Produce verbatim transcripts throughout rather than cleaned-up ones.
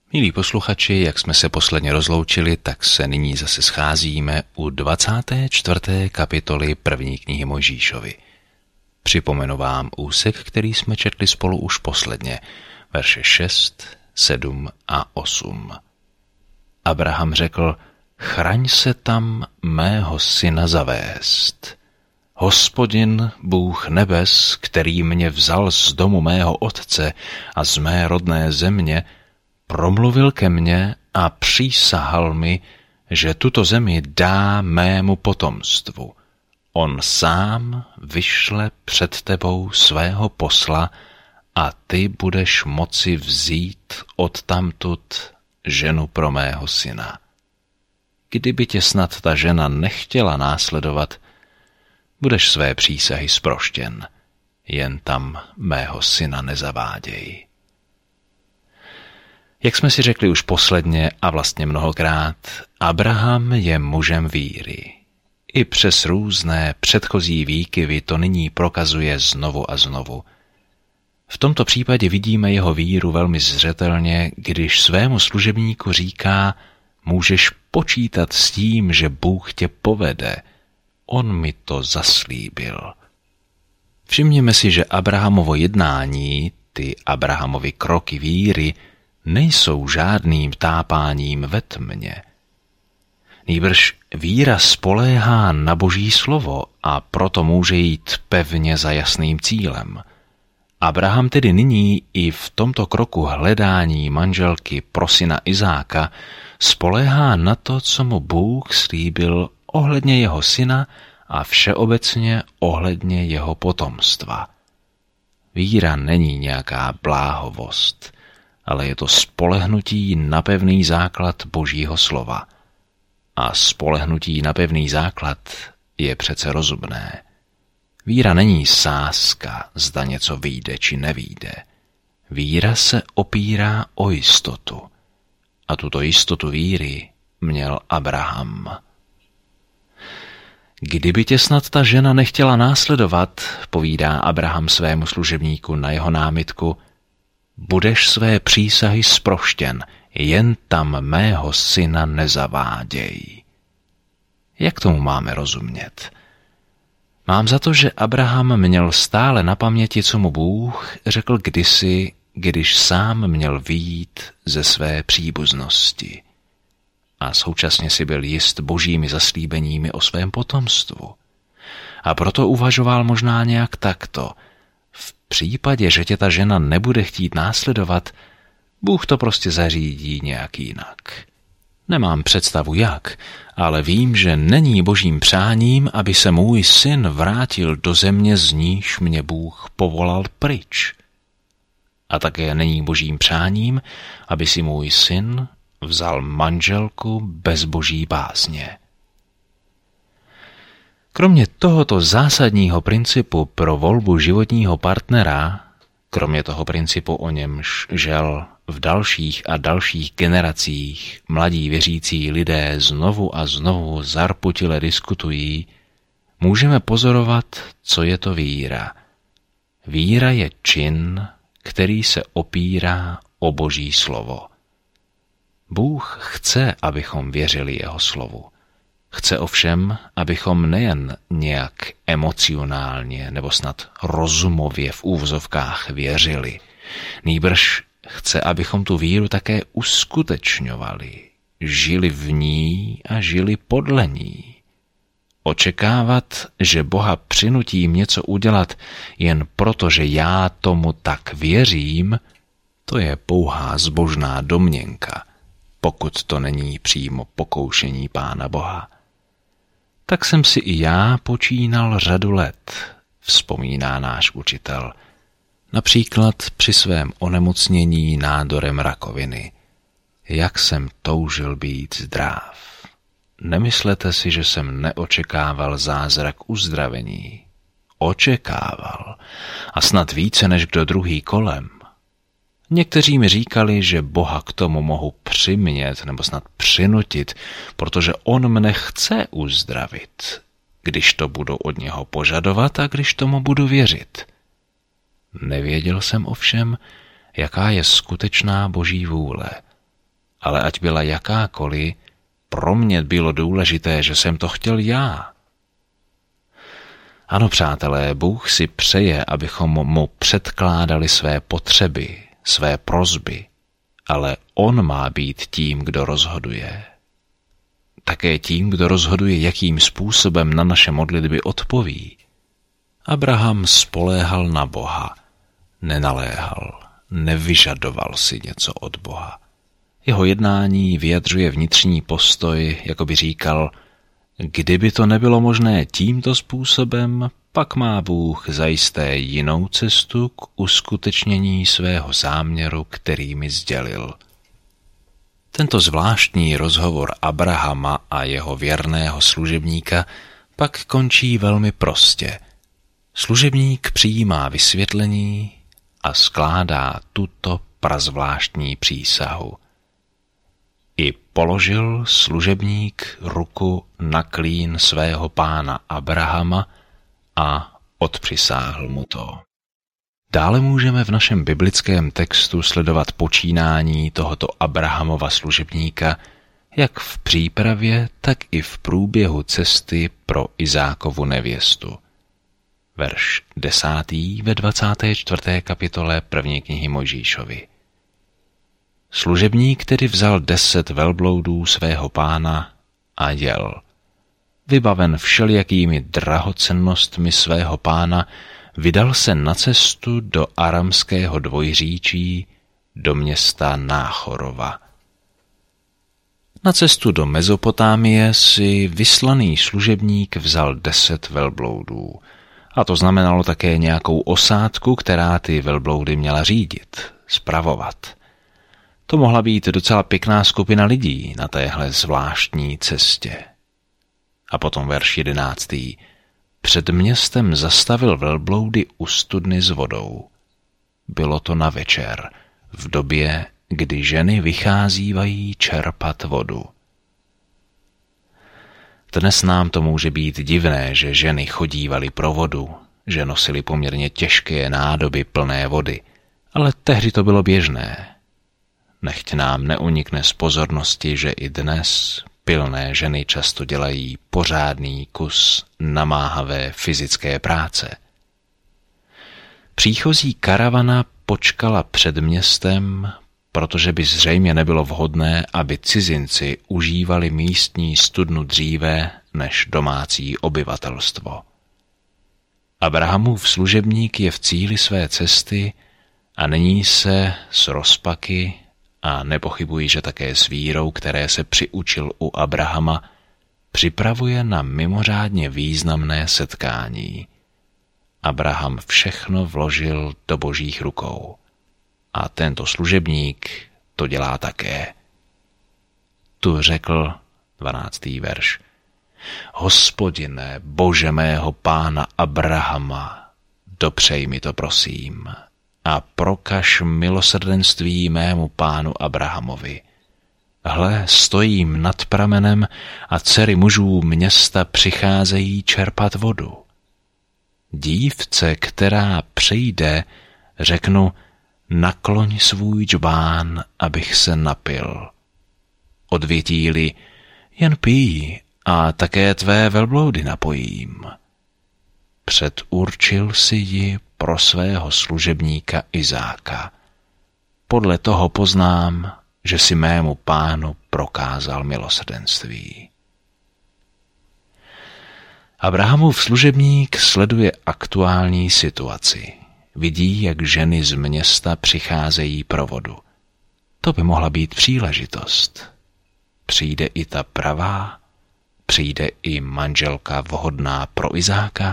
Milí posluchači, jak jsme se posledně rozloučili, tak se nyní zase scházíme u dvacáté čtvrté kapitoly první knihy Mojžíšovy. Připomenu vám úsek, který jsme četli spolu už posledně, verše šest, sedm a osm. Abraham řekl, chraň se tam mého syna zavést. Hospodin, Bůh nebes, který mě vzal z domu mého otce a z mé rodné země, promluvil ke mně a přísahal mi, že tuto zemi dá mému potomstvu. On sám vyšle před tebou svého posla a ty budeš moci vzít odtamtud ženu pro mého syna. Kdyby tě snad ta žena nechtěla následovat, budeš své přísahy zproštěn, jen tam mého syna nezaváděj. Jak jsme si řekli už posledně a vlastně mnohokrát, Abraham je mužem víry. I přes různé předchozí výkyvy to nyní prokazuje znovu a znovu. V tomto případě vidíme jeho víru velmi zřetelně, když svému služebníku říká, můžeš počítat s tím, že Bůh tě povede. On mi to zaslíbil. Všimněme si, že Abrahamovo jednání, ty Abrahamovy kroky víry, nejsou žádným tápáním ve tmě. Nýbrž víra spoléhá na Boží slovo a proto může jít pevně za jasným cílem. Abraham tedy nyní i v tomto kroku hledání manželky pro syna Izáka spoléhá na to, co mu Bůh slíbil ohledně jeho syna a všeobecně ohledně jeho potomstva. Víra není nějaká bláhovost, ale je to spolehnutí na pevný základ Božího slova. A spolehnutí na pevný základ je přece rozumné. Víra není sázka, zda něco vyjde či nevyjde. Víra se opírá o jistotu. A tuto jistotu víry měl Abraham. Kdyby tě snad ta žena nechtěla následovat, povídá Abraham svému služebníku na jeho námitku, budeš své přísahy zproštěn, jen tam mého syna nezaváděj. Jak tomu máme rozumět? Mám za to, že Abraham měl stále na paměti, co mu Bůh řekl kdysi, když sám měl vyjít ze své příbuznosti. A současně si byl jist božími zaslíbeními o svém potomstvu. A proto uvažoval možná nějak takto. V případě, že tě ta žena nebude chtít následovat, Bůh to prostě zařídí nějak jinak. Nemám představu jak, ale vím, že není božím přáním, aby se můj syn vrátil do země, z níž mě Bůh povolal pryč. A také není božím přáním, aby si můj syn vzal manželku bez boží bázně. Kromě tohoto zásadního principu pro volbu životního partnera, kromě toho principu, o němž žel v dalších a dalších generacích mladí věřící lidé znovu a znovu zarputile diskutují, můžeme pozorovat, co je to víra. Víra je čin, který se opírá o Boží slovo. Bůh chce, abychom věřili jeho slovu. Chce ovšem, abychom nejen nějak emocionálně nebo snad rozumově v úvozovkách věřili, nýbrž chce, abychom tu víru také uskutečňovali, žili v ní a žili podle ní. Očekávat, že Boha přinutím něco udělat jen proto, že já tomu tak věřím, to je pouhá zbožná domněnka, pokud to není přímo pokoušení Pána Boha. Tak jsem si i já počínal řadu let, vzpomíná náš učitel, například při svém onemocnění nádorem rakoviny. Jak jsem toužil být zdrav. Nemyslete si, že jsem neočekával zázrak uzdravení. Očekával. A snad více než kdo druhý kolem. Někteří mi říkali, že Boha k tomu mohu přimět nebo snad přinutit, protože on mne chce uzdravit, když to budu od něho požadovat a když tomu budu věřit. Nevěděl jsem ovšem, jaká je skutečná Boží vůle. ale ať byla jakákoliv, pro mě bylo důležité, že jsem to chtěl já. Ano, přátelé, Bůh si přeje, abychom mu předkládali své potřeby, své prosby, ale on má být tím, kdo rozhoduje. Také tím, kdo rozhoduje, jakým způsobem na naše modlitby odpoví. Abraham spoléhal na Boha, nenaléhal, nevyžadoval si něco od Boha. Jeho jednání vyjadřuje vnitřní postoj, jako by říkal, kdyby to nebylo možné tímto způsobem, pak má Bůh zajisté jinou cestu k uskutečnění svého záměru, který mi sdělil. Tento zvláštní rozhovor Abrahama a jeho věrného služebníka pak končí velmi prostě. Služebník přijímá vysvětlení a skládá tuto prazvláštní přísahu. I položil služebník ruku na klín svého pána Abrahama a odpřisáhl mu to. Dále můžeme v našem biblickém textu sledovat počínání tohoto Abrahamova služebníka, jak v přípravě, tak i v průběhu cesty pro Izákovu nevěstu. Verš desátý ve dvacáté čtvrté kapitole první knihy Mojžíšovy. Služebník tedy vzal deset velbloudů svého pána a jel. Vybaven všelijakými drahocennostmi svého pána, vydal se na cestu do aramského dvojříčí, do města Náchorova. Na cestu do Mezopotámie si vyslaný služebník vzal deset velbloudů. A to znamenalo také nějakou osádku, která ty velbloudy měla řídit, spravovat. To mohla být docela pěkná skupina lidí na téhle zvláštní cestě. A potom verš jedenáctý. Před městem zastavil velbloudy u studny s vodou. Bylo to na večer, v době, kdy ženy vycházívají čerpat vodu. Dnes nám to může být divné, že ženy chodívaly pro vodu, že nosily poměrně těžké nádoby plné vody, ale tehdy to bylo běžné. Nechť nám neunikne z pozornosti, že i dnes pilné ženy často dělají pořádný kus namáhavé fyzické práce. Příchozí karavana počkala před městem, protože by zřejmě nebylo vhodné, aby cizinci užívali místní studnu dříve než domácí obyvatelstvo. Abrahamův služebník je v cíli své cesty a nyní se s rozpaky a nepochybuji, že také s vírou, které se přiučil u Abrahama, připravuje na mimořádně významné setkání. Abraham všechno vložil do Božích rukou. A tento služebník to dělá také. Tu řekl dvanáctý verš. Hospodine, Bože mého pána Abrahama, dopřej mi to prosím a prokaž milosrdenství mému pánu Abrahamovi. Hle, stojím nad pramenem a dcery mužů města přicházejí čerpat vodu. Dívce, která přijde, řeknu, nakloň svůj džbán, abych se napil. Odvětí-li, jen pij a také tvé velbloudy napojím. Předurčil si ji pro svého služebníka Izáka. Podle toho poznám, že si mému pánu prokázal milosrdenství. Abrahamův služebník sleduje aktuální situaci. Vidí, jak ženy z města přicházejí pro vodu. To by mohla být příležitost. Přijde i ta pravá, přijde i manželka vhodná pro Izáka.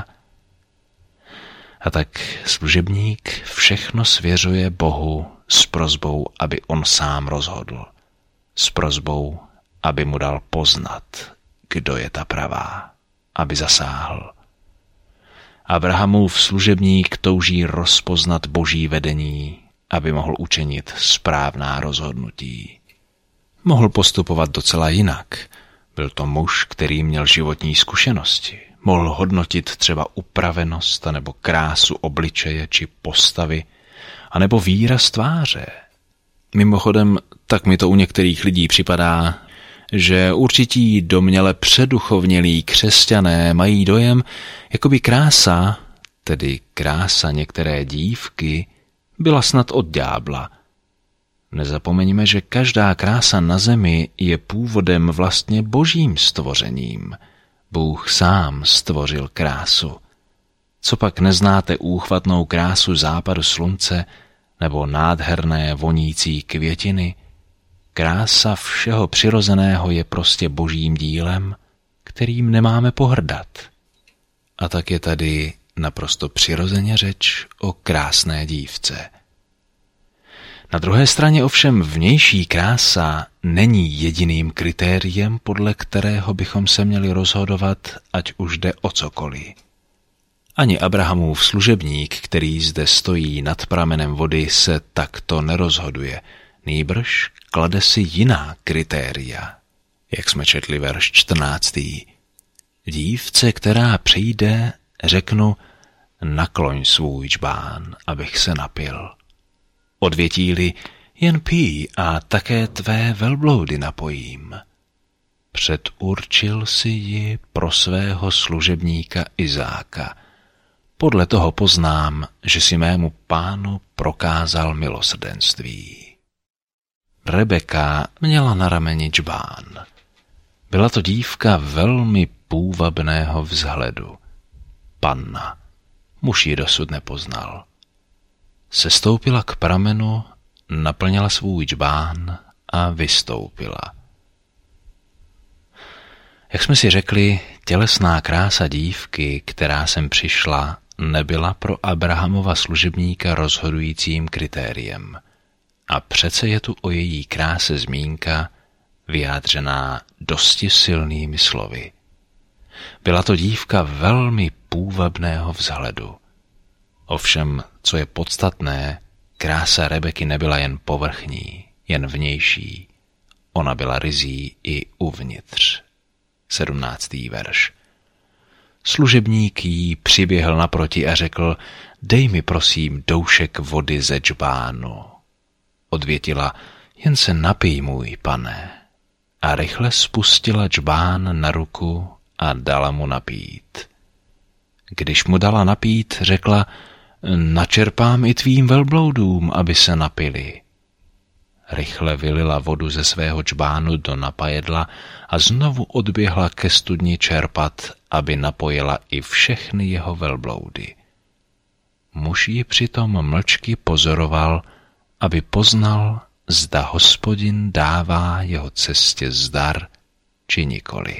A tak služebník všechno svěřuje Bohu s prosbou, aby on sám rozhodl. S prosbou, aby mu dal poznat, kdo je ta pravá, aby zasáhl. Abrahamův služebník touží rozpoznat Boží vedení, aby mohl učinit správná rozhodnutí. Mohl postupovat docela jinak. Byl to muž, který měl životní zkušenosti. Mohl hodnotit třeba upravenost nebo krásu obličeje či postavy, anebo výraz tváře. Mimochodem, tak mi to u některých lidí připadá, že určití domněle předuchovnělí křesťané mají dojem, jako by krása, tedy krása některé dívky, byla snad od ďábla. Nezapomeňme, že každá krása na zemi je původem vlastně božím stvořením. Bůh sám stvořil krásu. Copak neznáte úchvatnou krásu západu slunce nebo nádherné vonící květiny? Krása všeho přirozeného je prostě božím dílem, kterým nemáme pohrdat. A tak je tady naprosto přirozeně řeč o krásné dívce. Na druhé straně ovšem vnější krása není jediným kritériem, podle kterého bychom se měli rozhodovat, ať už jde o cokoliv. Ani Abrahamův služebník, který zde stojí nad pramenem vody, se takto nerozhoduje, nýbrž klade si jiná kritéria. Jak jsme četli verš čtrnáctý. Dívce, která přijde, řeknu, nakloň svůj džbán, abych se napil. Odvětí-li, jen pij a také tvé velbloudy napojím. Předurčil si ji pro svého služebníka Izáka. Podle toho poznám, že si mému pánu prokázal milosrdenství. Rebeka měla na rameni džbán. Byla to dívka velmi půvabného vzhledu. Panna. Muž ji dosud nepoznal. Sestoupila k pramenu, naplnila svůj džbán a vystoupila. Jak jsme si řekli, tělesná krása dívky, která sem přišla, nebyla pro Abrahamova služebníka rozhodujícím kritériem. A přece je tu o její kráse zmínka, vyjádřená dosti silnými slovy. Byla to dívka velmi půvabného vzhledu. Ovšem, co je podstatné, krása Rebeky nebyla jen povrchní, jen vnější. Ona byla ryzí i uvnitř. sedmnáctý verš. Služebník jí přiběhl naproti a řekl, dej mi prosím doušek vody ze džbánu. Odvětila, jen se napij, můj pane. A rychle spustila džbán na ruku a dala mu napít. Když mu dala napít, řekla, načerpám i tvým velbloudům, aby se napili. Rychle vylila vodu ze svého džbánu do napajedla a znovu odběhla ke studni čerpat, aby napojila i všechny jeho velbloudy. Muž ji přitom mlčky pozoroval, aby poznal, zda Hospodin dává jeho cestě zdar, či nikoli.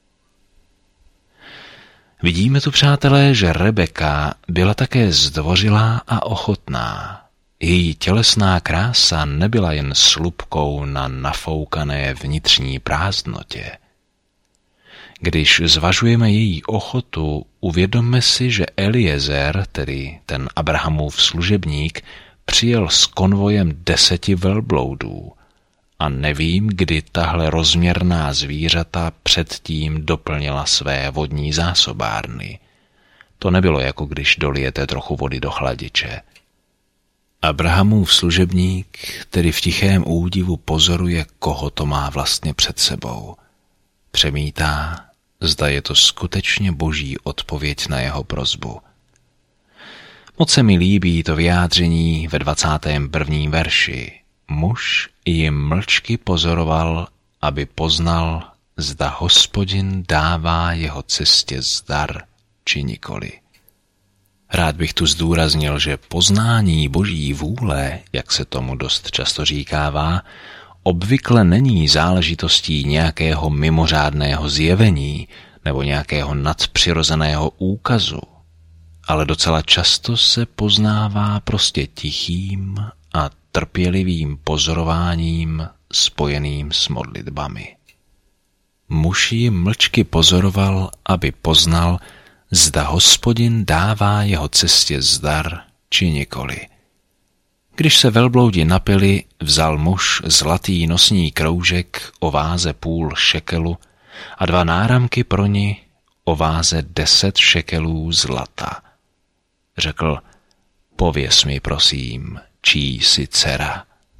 Vidíme tu, přátelé, že Rebeka byla také zdvořilá a ochotná. Její tělesná krása nebyla jen slupkou na nafoukané vnitřní prázdnotě. Když zvažujeme její ochotu, uvědomme si, že Eliezer, tedy ten Abrahamův služebník, přijel s konvojem deseti velbloudů a nevím, kdy tahle rozměrná zvířata předtím doplnila své vodní zásobárny. To nebylo jako když dolijete trochu vody do chladiče. Abrahamův služebník tedy v tichém údivu pozoruje, koho to má vlastně před sebou. Přemítá, zda je to skutečně boží odpověď na jeho prosbu. Moc se mi líbí to vyjádření ve dvacátém prvním verši. Muž jim mlčky pozoroval, aby poznal, zda Hospodin dává jeho cestě zdar, či nikoli. Rád bych tu zdůraznil, že poznání boží vůle, jak se tomu dost často říkává, obvykle není záležitostí nějakého mimořádného zjevení nebo nějakého nadpřirozeného úkazu, ale docela často se poznává prostě tichým a trpělivým pozorováním spojeným s modlitbami. Muž ji mlčky pozoroval, aby poznal, zda Hospodin dává jeho cestě zdar, či nikoli. Když se velbloudi napili, vzal muž zlatý nosní kroužek o váze půl šekelu a dva náramky pro ni o váze deset šekelů zlata. Řekl, pověz mi prosím, čí jsi dcera.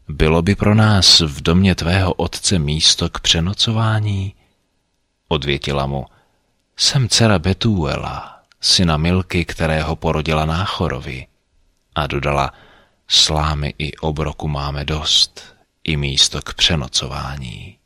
bylo by pro nás v domě tvého otce místo k přenocování? Odvětila mu, jsem dcera Betuela, syna Milky, kterého porodila Náchorovi. A dodala, slámy i obroku máme dost, i místo k přenocování.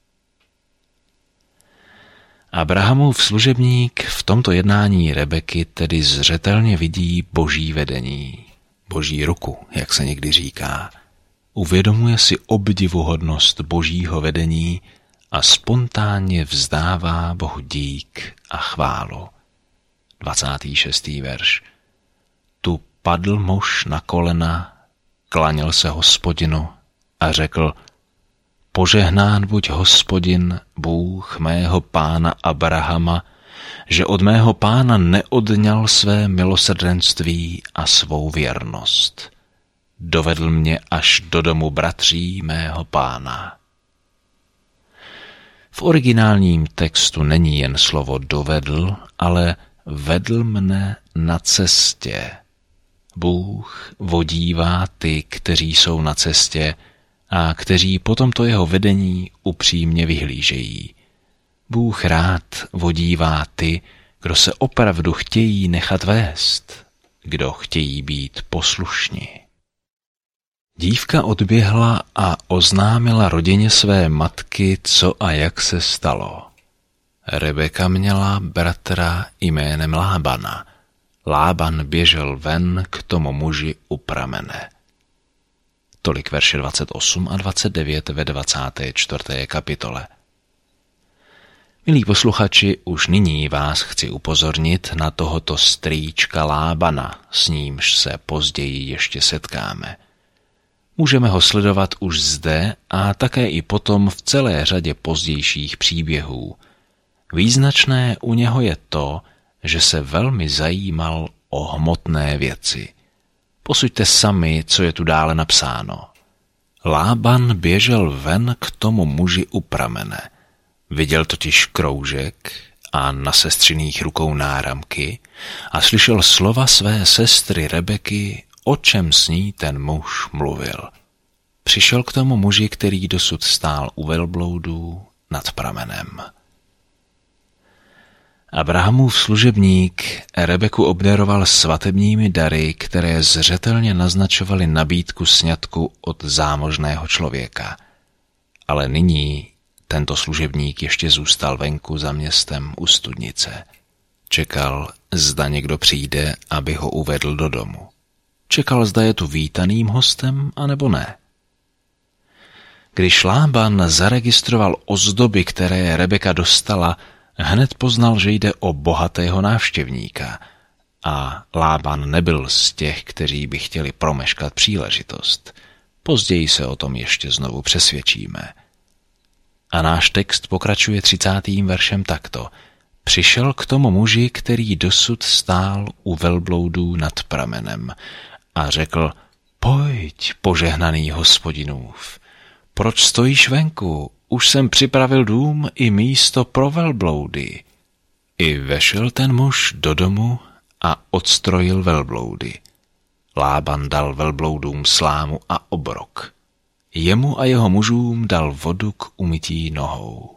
Abrahamův služebník v tomto jednání Rebeky tedy zřetelně vidí boží vedení, boží ruku, jak se někdy říká. Uvědomuje si obdivuhodnost božího vedení a spontánně vzdává Bohu dík a chválu. dvacátý šestý verš. Tu padl muž na kolena, klanil se Hospodinu a řekl, požehnán buď Hospodin, Bůh mého pána Abrahama, že od mého pána neodňal své milosrdenství a svou věrnost. Dovedl mě až do domu bratří mého pána. V originálním textu není jen slovo dovedl, ale vedl mne na cestě. Bůh vodívá ty, kteří jsou na cestě a kteří po tomto jeho vedení upřímně vyhlížejí. Bůh rád vodívá ty, kdo se opravdu chtějí nechat vést, kdo chtějí být poslušní. Dívka odběhla a oznámila rodině své matky, co a jak se stalo. Rebeka měla bratra jménem Lábana. Lában běžel ven k tomu muži u pramene. Tolik verše dvacet osm a dvacet devět ve dvacáté čtvrté kapitole. Milí posluchači, už nyní vás chci upozornit na tohoto strýčka Lábana, s nímž se později ještě setkáme. Můžeme ho sledovat už zde a také i potom v celé řadě pozdějších příběhů. Význačné u něho je to, že se velmi zajímal o hmotné věci. Posuďte sami, co je tu dále napsáno. Lában běžel ven k tomu muži u pramene. Viděl totiž kroužek a na sestřiných rukou náramky a slyšel slova své sestry Rebeky, o čem s ní ten muž mluvil. Přišel k tomu muži, který dosud stál u velbloudů nad pramenem. Abrahamův služebník Rebeku obdaroval svatebními dary, které zřetelně naznačovaly nabídku sňatku od zámožného člověka. Ale nyní tento služebník ještě zůstal venku za městem u studnice. Čekal, zda někdo přijde, aby ho uvedl do domu. Čekal, zda je tu vítaným hostem, anebo ne. Když Lában zaregistroval ozdoby, které Rebeka dostala, hned poznal, že jde o bohatého návštěvníka. A Lában nebyl z těch, kteří by chtěli promeškat příležitost. Později se o tom ještě znovu přesvědčíme. A náš text pokračuje třicátým veršem takto. Přišel k tomu muži, který dosud stál u velbloudů nad pramenem a řekl, pojď, požehnaný Hospodinův, proč stojíš venku? Už jsem připravil dům i místo pro velbloudy. I vešel ten muž do domu a odstrojil velbloudy. Lában dal velbloudům slámu a obrok. Jemu a jeho mužům dal vodu k umytí nohou.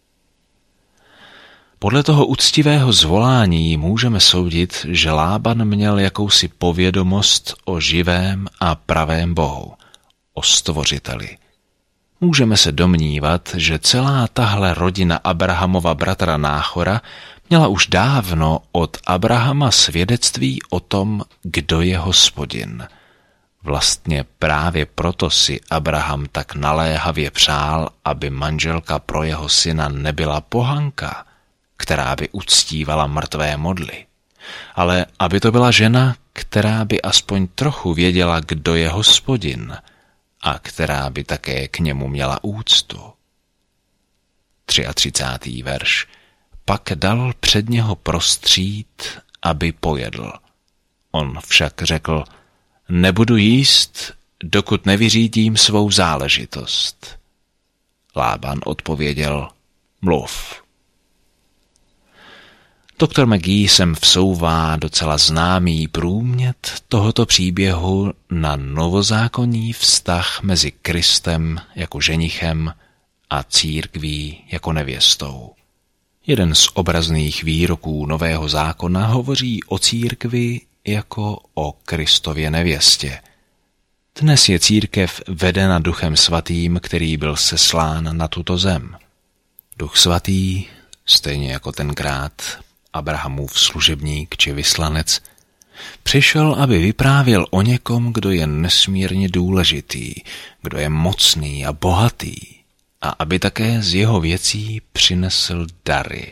Podle toho uctivého zvolání můžeme soudit, že Lában měl jakousi povědomost o živém a pravém Bohu, o Stvořiteli. Můžeme se domnívat, že celá tahle rodina Abrahamova bratra Náchora měla už dávno od Abrahama svědectví o tom, kdo je Hospodin. Vlastně právě proto si Abraham tak naléhavě přál, aby manželka pro jeho syna nebyla pohanka, která by uctívala mrtvé modly, ale aby to byla žena, která by aspoň trochu věděla, kdo je Hospodin a která by také k němu měla úctu. třicátý třetí verš. Pak dal před něho prostřít, aby pojedl. On však řekl, nebudu jíst, dokud nevyřídím svou záležitost. Lában odpověděl, mluv. Doktor McGee sem vsouvá docela známý průmět tohoto příběhu na novozákonní vztah mezi Kristem jako ženichem a církví jako nevěstou. Jeden z obrazných výroků Nového zákona hovoří o církvi jako o Kristově nevěstě. Dnes je církev vedena Duchem svatým, který byl seslán na tuto zem. Duch svatý, stejně jako tenkrát Abrahamův služebník či vyslanec, přišel, aby vyprávěl o někom, kdo je nesmírně důležitý, kdo je mocný a bohatý, a aby také z jeho věcí přinesl dary.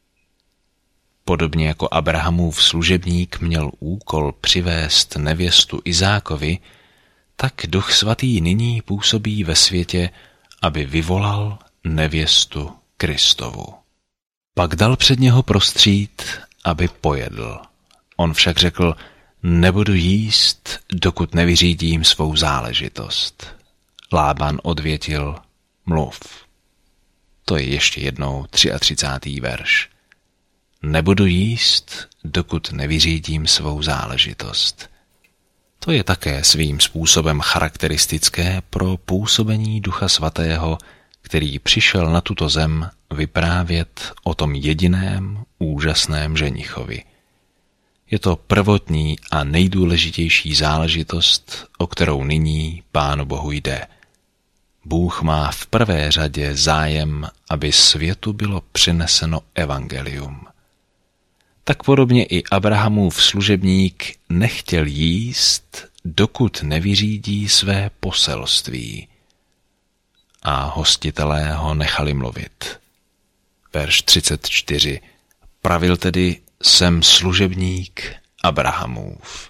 Podobně jako Abrahamův služebník měl úkol přivést nevěstu Izákovi, tak Duch svatý nyní působí ve světě, aby vyvolal nevěstu Kristovu. Pak dal před něho prostřít, aby pojedl. On však řekl, nebudu jíst, dokud nevyřídím svou záležitost. Lában odvětil, mluv. To je ještě jednou třiatřicátý verš. Nebudu jíst, dokud nevyřídím svou záležitost. To je také svým způsobem charakteristické pro působení Ducha svatého, který přišel na tuto zem vyprávět o tom jediném úžasném ženichovi. Je to prvotní a nejdůležitější záležitost, o kterou nyní Pánu Bohu jde. Bůh má v prvé řadě zájem, aby světu bylo přineseno evangelium. Tak podobně i Abrahamův služebník nechtěl jíst, dokud nevyřídí své poselství. A hostitelé ho nechali mluvit. Verš třicet čtyři. Pravil tedy, jsem služebník Abrahamův.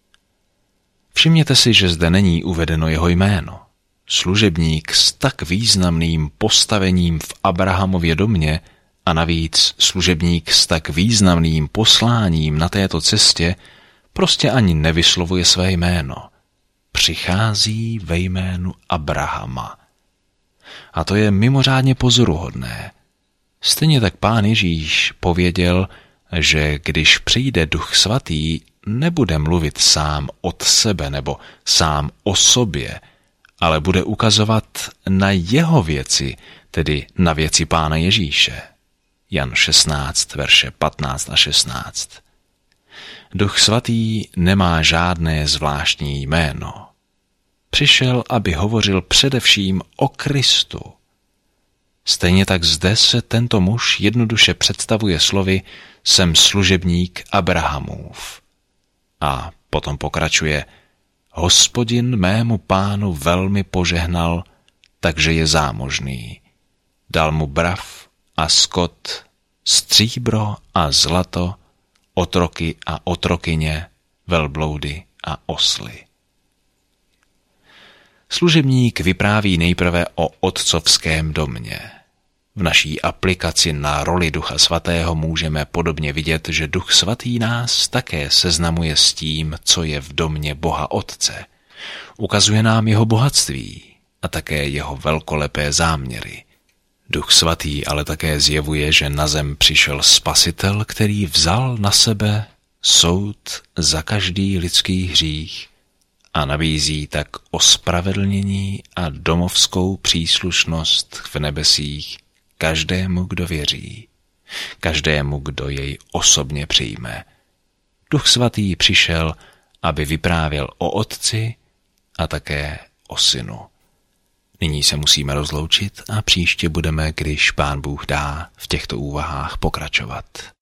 Všimněte si, že zde není uvedeno jeho jméno. Služebník s tak významným postavením v Abrahamově domě a navíc služebník s tak významným posláním na této cestě prostě ani nevyslovuje své jméno. Přichází ve jménu Abrahama. A to je mimořádně pozoruhodné. Stejně tak Pán Ježíš pověděl, že když přijde Duch svatý, nebude mluvit sám od sebe nebo sám o sobě, ale bude ukazovat na jeho věci, tedy na věci Pána Ježíše. Jan šestnáct, verše patnáct a šestnáct. Duch svatý nemá žádné zvláštní jméno. Přišel, aby hovořil především o Kristu. Stejně tak zde se tento muž jednoduše představuje slovy jsem služebník Abrahamův. A potom pokračuje Hospodin mému pánu velmi požehnal, takže je zámožný. Dal mu brav a skot, stříbro a zlato, otroky a otrokyně, velbloudy a osly. Služebník vypráví nejprve o otcovském domě. V naší aplikaci na roli Ducha svatého můžeme podobně vidět, že Duch svatý nás také seznamuje s tím, co je v domě Boha Otce. Ukazuje nám jeho bohatství a také jeho velkolepé záměry. Duch svatý ale také zjevuje, že na zem přišel Spasitel, který vzal na sebe soud za každý lidský hřích a nabízí tak ospravedlnění a domovskou příslušnost v nebesích každému, kdo věří, každému, kdo jej osobně přijme. Duch svatý přišel, aby vyprávěl o Otci a také o Synu. Nyní se musíme rozloučit a příště budeme, když Pán Bůh dá, v těchto úvahách pokračovat.